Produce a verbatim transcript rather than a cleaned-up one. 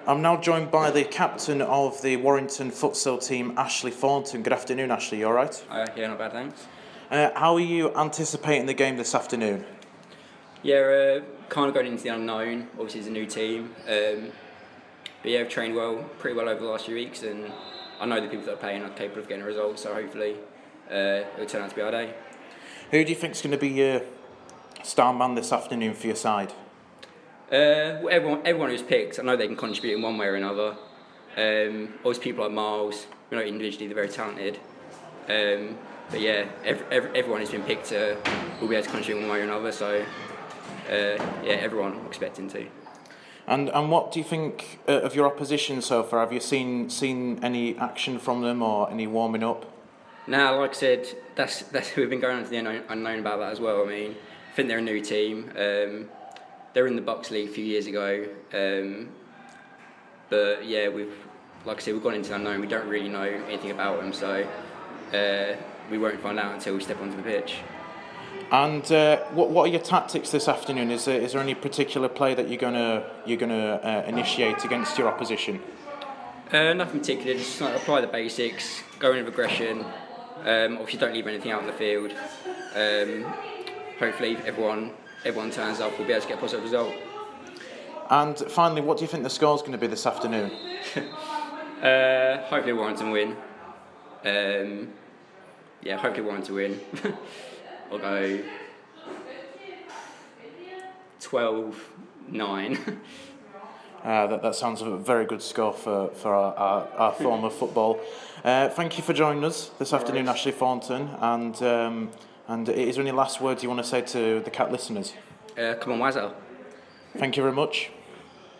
I'm now joined by the captain of the Warrington futsal team, Ashley Thornton. Good afternoon, Ashley. You all right? Uh, yeah, not bad, thanks. Uh, how are you anticipating the game this afternoon? Yeah, uh, kind of going into the unknown. Obviously, it's a new team. Um, but yeah, I've trained well, pretty well over the last few weeks, and I know the people that are playing are capable of getting results. So hopefully, uh, it'll turn out to be our day. Who do you think is going to be your star man this afternoon for your side? Uh, well, everyone, everyone who's picked, I know they can contribute in one way or another. Um, obviously, people like Miles, you know, individually they're very talented. Um, but yeah, every, every, everyone who's been picked uh, will be able to contribute in one way or another. So uh, yeah, everyone I'm expecting to. And and what do you think uh, of your opposition so far? Have you seen seen any action from them or any warming up? Now, like I said, that's that's we've been going on to the unknown, unknown about that as well. I mean, I think they're a new team. Um, they were in the Bucks League a few years ago, um, but yeah, we've like I said, we've gone into the unknown. We don't really know anything about them, so uh, we won't find out until we step onto the pitch. And uh, what what are your tactics this afternoon? Is there, is there any particular play that you're gonna you're gonna uh, initiate against your opposition? Uh, nothing particular. Just like, apply the basics, go in with aggression. Um, obviously, don't leave anything out on the field. Um, hopefully, everyone everyone turns up. We'll be able to get a positive result. And finally, what do you think the score's going to be this afternoon? uh, hopefully, Warrington win. Um, yeah, hopefully Warrington win. I'll go twelve nine. Uh, that, that sounds a very good score for, for our, our, our form of football. Uh, thank you for joining us this afternoon, right. Ashley Thornton. And um, and is there any last words you want to say to the Cat listeners? Uh, come on, Wazza. Thank you very much.